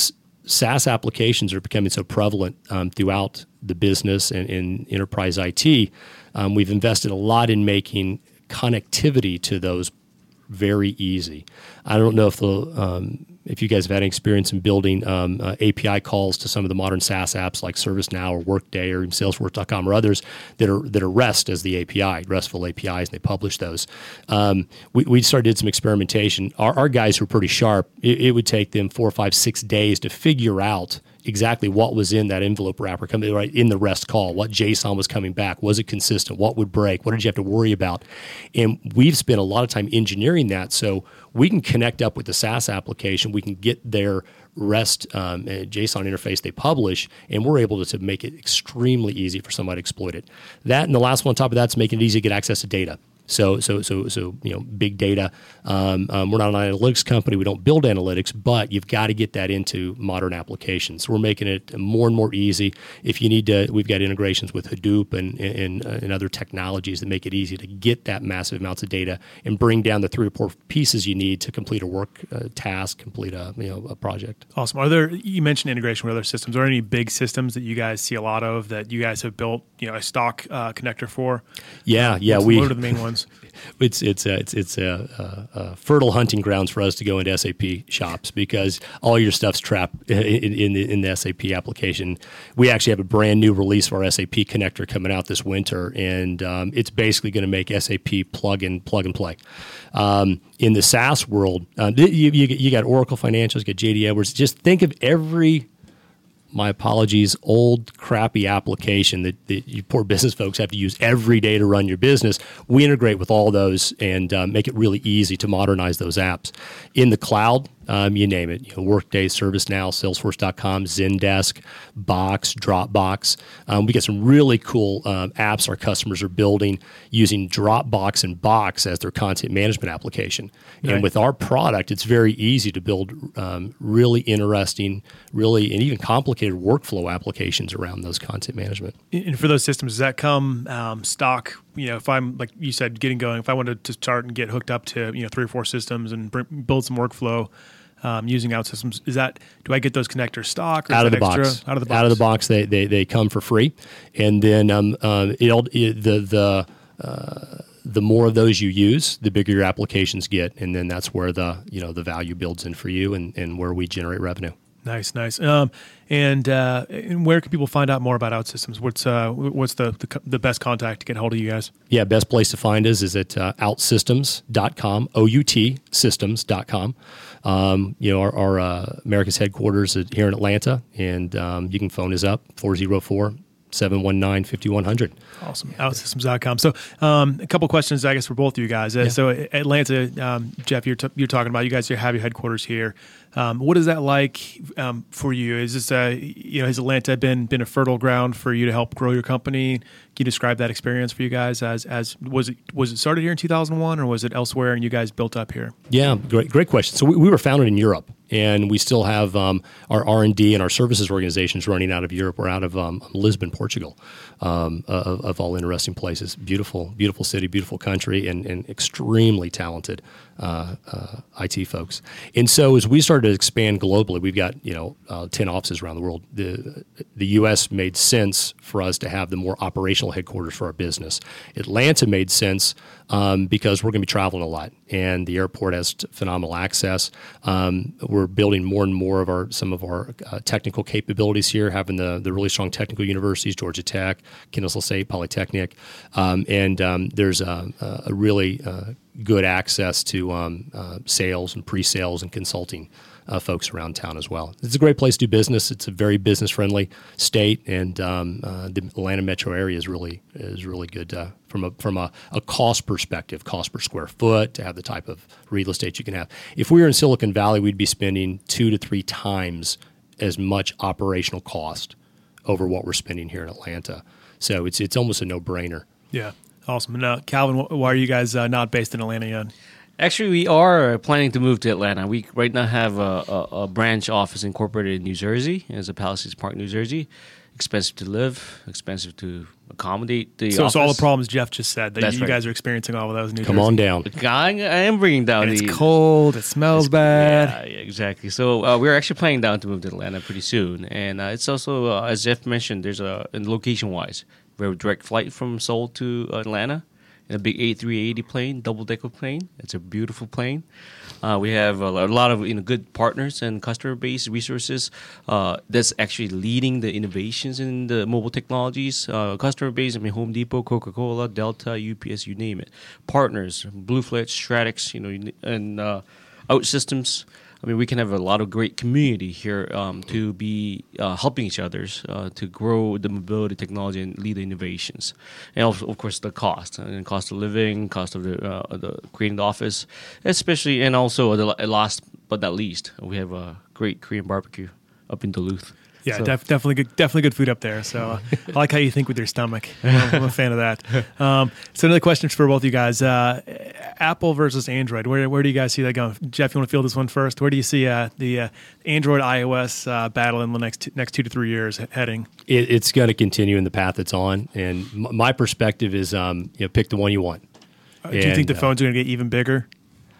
SaaS applications are becoming so prevalent um, throughout the business and in enterprise I T, um, we've invested a lot in making connectivity to those very easy. I don't know if the um, if you guys have had any experience in building um, uh, A P I calls to some of the modern SaaS apps like ServiceNow or Workday or even Salesforce dot com or others that are that are REST as the A P I, RESTful A P Is, and they publish those. Um, we, we started did some experimentation. Our, our guys who are pretty sharp, it, it would take them four, five, six days to figure out exactly what was in that envelope wrapper coming right in the REST call, what JSON was coming back, was it consistent, what would break, what did you have to worry about? And we've spent a lot of time engineering that so we can connect up with the SaaS application, we can get their REST um, JSON interface they publish, and we're able to, to make it extremely easy for somebody to exploit it. That and the last one on top of that is making it easy to get access to data. So, so, so, so, you know, big data. Um, um, we're not an analytics company. We don't build analytics, but you've got to get that into modern applications. So we're making it more and more easy. If you need to, we've got integrations with Hadoop and and, uh, and other technologies that make it easy to get that massive amounts of data and bring down the three or four pieces you need to complete a work uh, task, complete a you know a project. Awesome. Are there? You mentioned integration with other systems. Are there any big systems that you guys see a lot of that you guys have built? You know, a stock uh, connector for? Yeah, yeah. What's, we. What are the main ones? It's it's a, it's it's a, a, a fertile hunting grounds for us to go into S A P shops because all your stuff's trapped in, in, the, in the S A P application. We actually have a brand new release of our S A P connector coming out this winter, and um, it's basically going to make S A P plug and plug and play. Um, in the SaaS world, uh, you, you you got Oracle Financials, you got J D Edwards. Just think of every my apologies, old crappy application that, that you poor business folks have to use every day to run your business. We integrate with all those and uh, make it really easy to modernize those apps. In the cloud, um, you name it, you know, Workday, ServiceNow, Salesforce dot com, Zendesk, Box, Dropbox. Um, we get some really cool um, apps our customers are building using Dropbox and Box as their content management application. Right. And with our product, it's very easy to build um, really interesting, really, and even complicated workflow applications around those content management. And for those systems, does that come um, stock? You know, if I'm, like you said, getting going, if I wanted to start and get hooked up to, you know, three or four systems and bring, build some workflow um, using out systems, is that, do I get those connectors stock? Or out of the extra? box. Out of the box. Out of the box, they they, they come for free. And then um, um, it'll, it, the, the, uh, the more of those you use, the bigger your applications get. And then that's where the, you know, the value builds in for you and, and where we generate revenue. Nice, nice. Um, and, uh, and where can people find out more about OutSystems? What's uh, what's the, the the best contact to get a hold of you guys? Yeah, best place to find us is at uh, outsystems dot com, O U T systems dot com. Um, you know, our, our uh, America's headquarters is here in Atlanta, and um, you can phone us up, four oh four, seven one nine, five one zero zero. Awesome. outsystems dot com. So um, a couple questions, I guess, for both of you guys. Uh, Yeah. So Atlanta, um, Jeff, you're, t- you're talking about, you guys have your headquarters here. Um, what is that like um, for you? Is this, a, you know, has Atlanta been been a fertile ground for you to help grow your company? Can you describe that experience for you guys as, as was it was it started here in two thousand one or was it elsewhere and you guys built up here? Yeah, great, great question. So we, we were founded in Europe, and we still have um, our R and D and our services organizations running out of Europe. We're out of um, Lisbon, Portugal, um, of, of all interesting places. Beautiful, beautiful city, beautiful country, and, and extremely talented uh, uh, I T folks. And so as we started to expand globally, we've got you know uh, ten offices around the world. The the U S made sense for us to have the more operational headquarters for our business. Atlanta made sense um, because we're going to be traveling a lot, and the airport has t- phenomenal access. Um, we're building more and more of our some of our uh, technical capabilities here, having the the really strong technical universities, Georgia Tech, Kennesaw State, Polytechnic, um, and um, there's a, a really uh, good access to um, uh, sales and pre-sales and consulting uh, folks around town as well. It's a great place to do business. It's a very business-friendly state, and um, uh, the Atlanta metro area is really is really good uh, from a from a, a cost perspective, cost per square foot, to have the type of real estate you can have. If we were in Silicon Valley, we'd be spending two to three times as much operational cost over what we're spending here in Atlanta. So it's it's almost a no-brainer. Yeah. Awesome. And uh, Calvin, why are you guys uh, not based in Atlanta yet? Actually, we are planning to move to Atlanta. We right now have a, a, a branch office incorporated in New Jersey, as a Palisades Park, New Jersey. Expensive to live, expensive to accommodate the So, office. so all the problems Jeff just said that That's you right. guys are experiencing all of those in New Come Jersey. on down. I, I am bringing down And the... it's cold. It smells bad. Yeah, yeah, exactly. So uh, we're actually planning down to move to Atlanta pretty soon. And uh, it's also, uh, as Jeff mentioned, there's a, in location-wise, we have a direct flight from Seoul to Atlanta in a big A three eighty plane, double-decker plane. It's a beautiful plane. Uh, we have a, a lot of you know good partners and customer base resources uh, that's actually leading the innovations in the mobile technologies. Uh, customer base, I mean, Home Depot, Coca-Cola, Delta, U P S, you name it. Partners, Bluefletch, Stratix, you know, and uh, OutSystems. I mean, we can have a lot of great community here um, to be uh, helping each other uh, to grow the mobility technology and lead the innovations. And also, of course, the cost and cost of living, cost of the, uh, the creating the office, especially, and also the last but not least, we have a great Korean barbecue up in Duluth. Yeah, So- def- definitely good. Definitely good food up there. So uh, I like how you think with your stomach. I'm, I'm a fan of that. Um, so another question for both of you guys: uh, Apple versus Android. Where where do you guys see that going? Jeff, you want to field this one first? Where do you see uh, the uh, Android iOS uh, battle in the next two, next two to three years he- heading? It, it's going to continue in the path it's on. And m- my perspective is, um, you know, pick the one you want. Uh, do you think the And, uh, phones are going to get even bigger?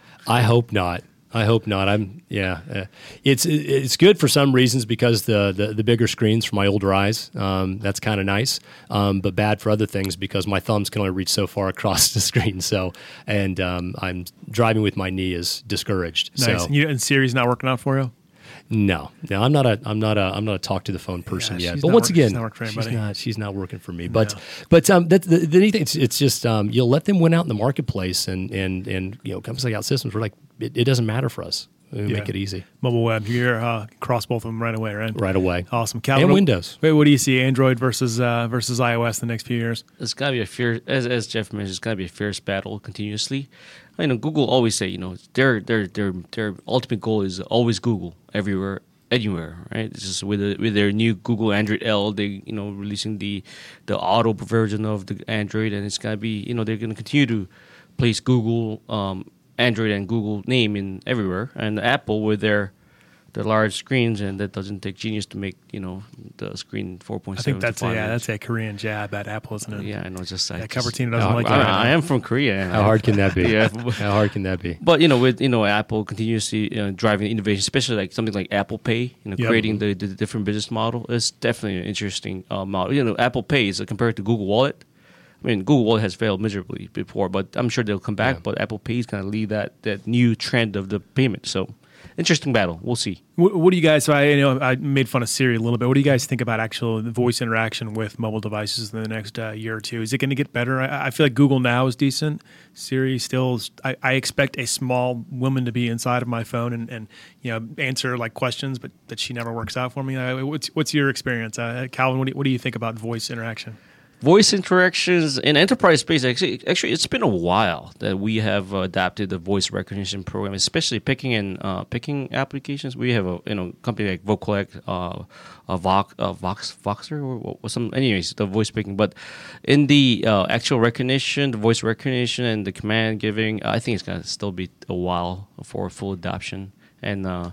I hope not. I hope not. I'm yeah. Uh, it's it, it's good for some reasons because the the, the bigger screens for my older eyes. Um, that's kind of nice. Um, but bad for other things because my thumbs can only reach so far across the screen. So and um, I'm driving with my knee is discouraged. Nice. So And, you, and Siri's not working out for you? no, no, I'm not a I'm not a I'm not a talk to the phone person Yeah, yet. she's But not once work- she's again, not working for she's anybody. not she's not working for me. But but um, that, the, the neat thing it's, it's just um, you'll let them win out in the marketplace and and and you know companies like OutSystems we're like it, it doesn't matter for us. We Yeah. make it easy Mobile web. You're uh, cross both of them right away, right? right away. Awesome. Calvin, And what- Windows. Wait, what do you see? Android versus uh, versus iOS the next few years? It's got to be a fierce, as, as Jeff mentioned, it's got to be a fierce battle continuously. I know Google always say, you know, their their their their ultimate goal is always Google everywhere, anywhere, right? It's just with the, with their new Google Android L, they you know releasing the the auto version of the Android, and it's got to be, you know, they're going to continue to place Google, um, Android, and Google name in everywhere, and Apple with their the large screens, and that doesn't take genius to make you know the screen four point I seven. think that's a, yeah, that's a Korean jab at Apple, isn't it? Yeah, I know. Just I That just- Cupertino doesn't I, like it I, right now. I am from Korea. How hard can that be? Yeah. How hard can that be? But you know, with you know, Apple continuously you know, driving innovation, especially like something like Apple Pay. You know, Yep. creating the, the different business model is definitely an interesting uh, model. You know, Apple Pay is uh, compared to Google Wallet. I mean, Google Wallet has failed miserably before, but I'm sure they'll come back. Yeah. But Apple Pay is going to lead that that new trend of the payment. So, interesting battle. We'll see. What, what do you guys? So I you know I made fun of Siri a little bit. What do you guys think about actual voice interaction with mobile devices in the next uh, year or two? Is it going to get better? I, I feel like Google Now is decent. Siri still. I, I expect a small woman to be inside of my phone and, and you know answer like questions, but that she never works out for me. Uh, what's what's your experience, uh, Calvin? What do, you, what do you think about voice interaction? Voice interactions in enterprise space, actually, actually, it's been a while that we have uh, adapted the voice recognition program, especially picking and uh, picking applications. We have a you know company like Vocalec, uh, uh, Vox, uh, Vox, Voxer, or, or some. Anyways, the voice picking. But in the uh, actual recognition, the voice recognition, and the command giving, I think it's gonna still be a while for full adoption. And uh,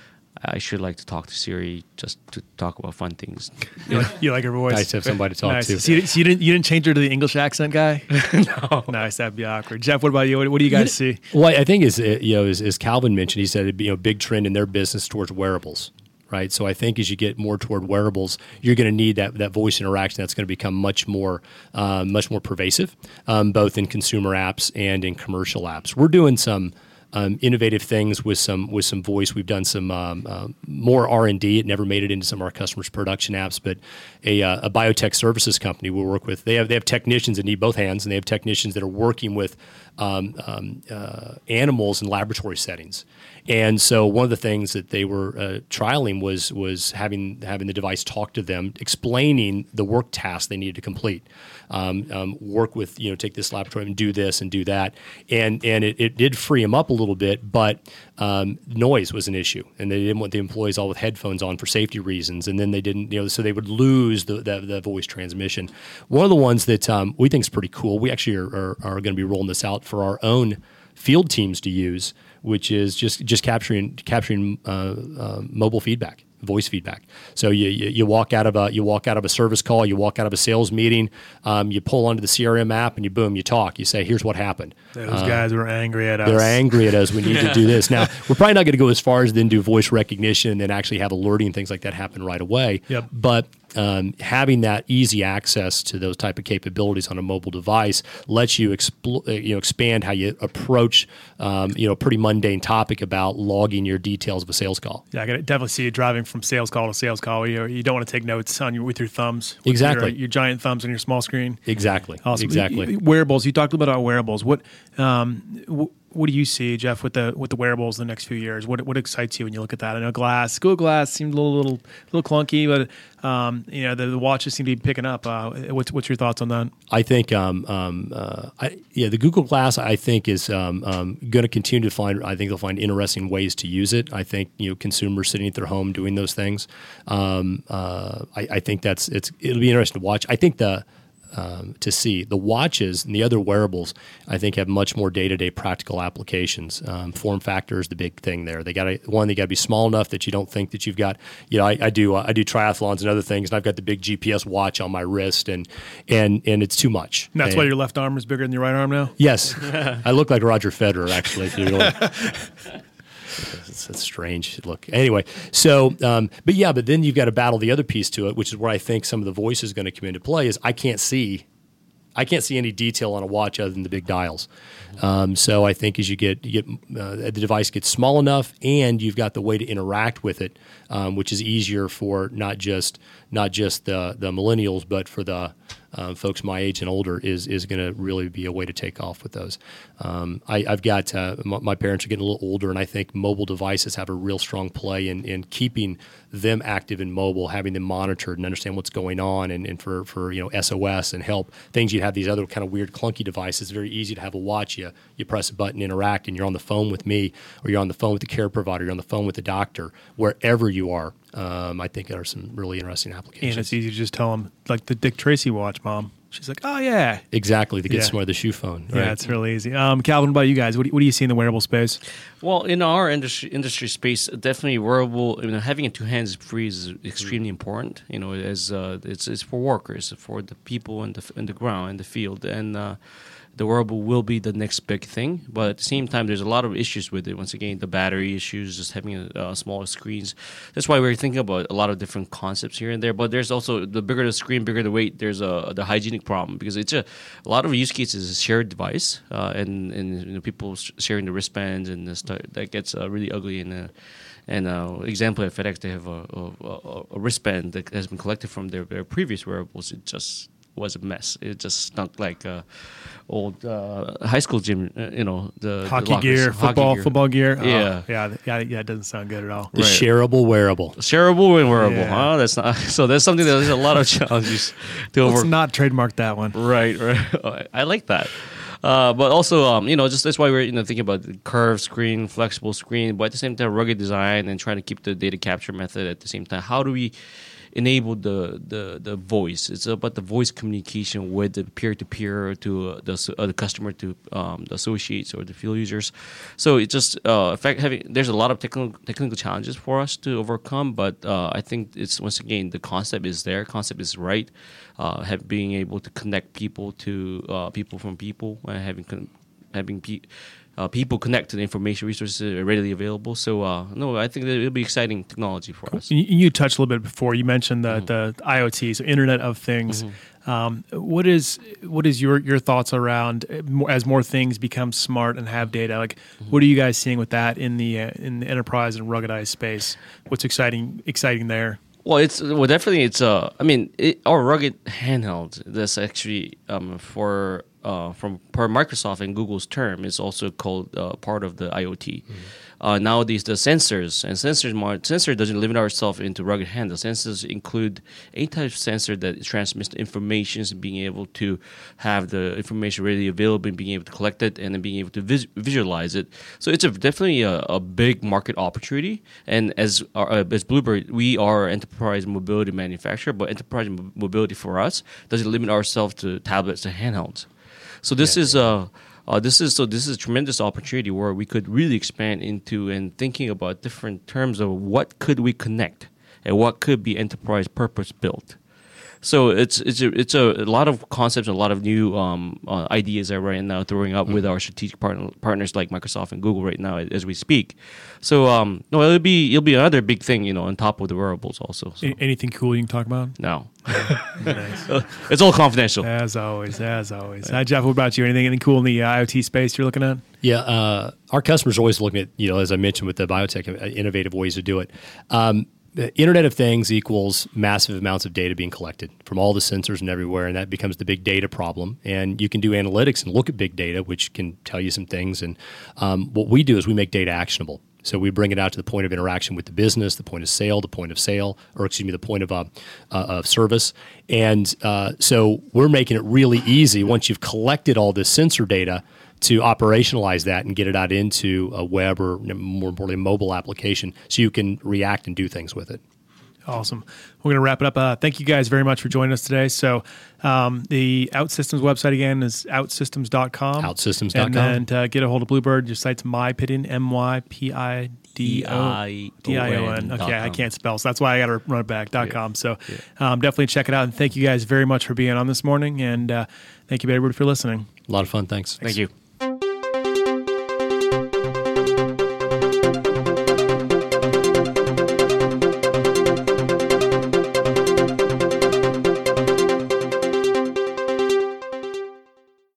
I should like to talk to Siri just to talk about fun things. You like, you like her voice? Nice to have somebody to talk nice. to. So you, so you didn't you didn't change her to the English accent guy? No. Nice. That'd be awkward. Jeff, what about you? What, what do you guys see? Well, I think as uh, you know, as, as Calvin mentioned, he said it'd be you know big trend in their business towards wearables, right? So I think as you get more toward wearables, you're going to need that that voice interaction. That's going to become much more um, much more pervasive, um, both in consumer apps and in commercial apps. We're doing some. Um, innovative things with some with some voice. We've done some um, uh, more R and D. It never made it into some of our customers' production apps, but a, uh, a biotech services company we work with. They have they have technicians that need both hands, and they have technicians that are working with um, um, uh, animals in laboratory settings. And so one of the things that they were uh, trialing was was having having the device talk to them, explaining the work tasks they needed to complete. Um, um, work with, you know, take this laboratory and do this and do that. And and it, it did free them up a little bit, but um, noise was an issue. And they didn't want the employees all with headphones on for safety reasons. And then they didn't, you know, so they would lose the, the, the voice transmission. One of the ones that um, we think is pretty cool, we actually are, are, are going to be rolling this out for our own field teams to use, which is just just capturing capturing uh, uh, mobile feedback, voice feedback. So you, you you walk out of a you walk out of a service call, you walk out of a sales meeting, um, you pull onto the C R M app, and you boom, you talk. You say, "Here's what happened." Those uh, guys were angry at us. They're angry at us. We need to do this. Now, we're probably not going to go as far as then do voice recognition and then actually have alerting, things like that happen right away. Yep. But um, having that easy access to those type of capabilities on a mobile device lets you expl- you know expand how you approach um, you know a pretty mundane topic about logging your details of a sales call. Yeah, I can definitely see you driving from sales call to sales call. You, you don't want to take notes on your, with your thumbs. With Exactly. Your, your giant thumbs on your small screen. Exactly. Awesome. Exactly. Wearables. You talked a little bit about wearables. What um, w- what do you see, Jeff, with the with the wearables in the next few years? What what excites you when you look at that? I know Glass, Google Glass seemed a little little little clunky, but um, you know the, the watches seem to be picking up. Uh, what's what's your thoughts on that? I think, um, um, uh, I, yeah, the Google Glass, I think, is um, um, going to continue to find. I think they'll find interesting ways to use it. I think you know consumers sitting at their home doing those things. Um, uh, I, I think that's it's. It'll be interesting to watch. I think the. Um, to see the watches and the other wearables, I think have much more day-to-day practical applications. Um, form factor is the big thing there. They got to one, they got to be small enough that you don't think that you've got. You know, I, I do uh, I do triathlons and other things, and I've got the big G P S watch on my wrist, and and and it's too much. And that's and, why your left arm is bigger than your right arm now. Yes, I look like Roger Federer actually. If you really. It's a strange look. Anyway, so, um, but yeah, but then you've got to battle the other piece to it, which is where I think some of the voice is going to come into play, is I can't see I can't see any detail on a watch other than the big dials. Um, so I think as you get, you get uh, the device gets small enough, and you've got the way to interact with it, um, which is easier for not just not just the the millennials, but for the uh, folks my age and older, is is going to really be a way to take off with those. Um, I, I've got uh, my, my parents are getting a little older, and I think mobile devices have a real strong play in, in keeping them active in mobile, having them monitored and understand what's going on, and, and for, for you know S O S and help things. You have these other kind of weird clunky devices. It's very easy to have a watch. You you press a button, interact, and you're on the phone with me, or you're on the phone with the care provider, you're on the phone with the doctor, wherever you are. Um, I think there are some really interesting applications. And it's easy to just tell them, like the Dick Tracy watch, Mom. She's like, oh, yeah. Exactly, to get Yeah. some of the shoe phone. Right? Yeah, it's really easy. Um, Calvin, what about you guys? What do you, what do you see in the wearable space? Well, in our industry industry space, definitely wearable. You know, having it two hands free is extremely important. You know, as uh, it's it's for workers, for the people in the in the ground in the field, and uh, the wearable will be the next big thing. But at the same time, there's a lot of issues with it. Once again, the battery issues, just having a, uh, smaller screens. That's why we're thinking about a lot of different concepts here and there. But there's also the bigger the screen, bigger the weight. There's a the hygienic problem, because it's a a lot of use cases is a shared device, uh, and and you know, people sharing the wristbands, and the stuff that gets uh, really ugly. And uh, and uh, example at FedEx, they have a, a, a wristband that has been collected from their, their previous wearables. It just was a mess. It just stunk like uh, old uh, high school gym. Uh, you know, the Hockey the lockers, gear, hockey football, gear. football gear. Oh, Yeah. yeah, yeah, yeah. It doesn't sound good at all. The Right. shareable wearable. Shareable and wearable, Yeah. huh? That's not so. That's something that there's a lot of challenges to Let's overcome. not trademark that one. Right, right. I like that. Uh, but also, um, you know, just that's why we're you know thinking about the curved screen, flexible screen, but at the same time, rugged design, and trying to keep the data capture method at the same time. How do we enable the, the, the voice? It's about the voice communication with the peer-to-peer to uh, the uh, the customer to um, the associates or the field users. So it just uh, in fact having there's a lot of technical technical challenges for us to overcome. But uh, I think it's once again the concept is there. Concept is right. Uh, have being able to connect people to uh, people from people, and having con- having pe- uh, people connect to the information resources that are readily available. So uh, no, I think that it'll be exciting technology for us. You, you touched a little bit before. You mentioned the, mm-hmm. the IoT, so Internet of Things. Mm-hmm. Um, what is what is your, your thoughts around as more things become smart and have data? Like, mm-hmm. what are you guys seeing with that in the uh, in the enterprise and ruggedized space? What's exciting exciting there? Well, it's well definitely it's uh I mean it, our rugged handheld that's actually um for uh from per Microsoft and Google's term is also called uh, part of the IoT. Mm-hmm. Uh, nowadays the sensors and sensors more sensor doesn't limit ourselves into rugged handheld. Sensors include any type of sensor that transmits the information, and being able to have the information readily available and being able to collect it and then being able to vis- visualize it. So it's a, definitely a, a big market opportunity. And as our, uh, as Bluebird, we are an enterprise mobility manufacturer, but enterprise mobility for us doesn't limit ourselves to tablets and handhelds. So this yeah, is yeah. uh Uh, this is so. This is a tremendous opportunity where we could really expand into and thinking about different terms of what could we connect and what could be enterprise purpose built. So it's it's a, it's a, a lot of concepts and a lot of new um, uh, ideas are right now throwing up mm-hmm. with our strategic partner, partners like Microsoft and Google right now as we speak. So um, no, it'll be it'll be another big thing, you know, on top of the wearables also. So. Anything cool you can talk about? No, nice. It's all confidential. As always, as always. Hi, Jeff. What about you? Anything anything cool in the uh, IoT space you're looking at? Yeah, uh, our customers are always looking at, you know, as I mentioned with the biotech, innovative ways to do it. Um, The Internet of Things equals massive amounts of data being collected from all the sensors and everywhere, and that becomes the big data problem. And you can do analytics and look at big data, which can tell you some things. And um, what we do is we make data actionable. So we bring it out to the point of interaction with the business, the point of sale, the point of sale, or excuse me, the point of uh, uh, of service. And uh, so we're making it really easy once you've collected all this sensor data to operationalize that and get it out into a web or more importantly a mobile application so you can react and do things with it. Awesome. We're going to wrap it up. Uh, thank you guys very much for joining us today. So um, the OutSystems website again is outsystems dot com. outsystems dot com. And then to get a hold of Bluebird, your site's MyPidon, M Y P I D O D I O N. Okay, I can't spell, so that's why I got to run it back, dot com. So um, definitely check it out. And thank you guys very much for being on this morning. And uh, thank you, everybody, for listening. A lot of fun. Thanks. Thank you.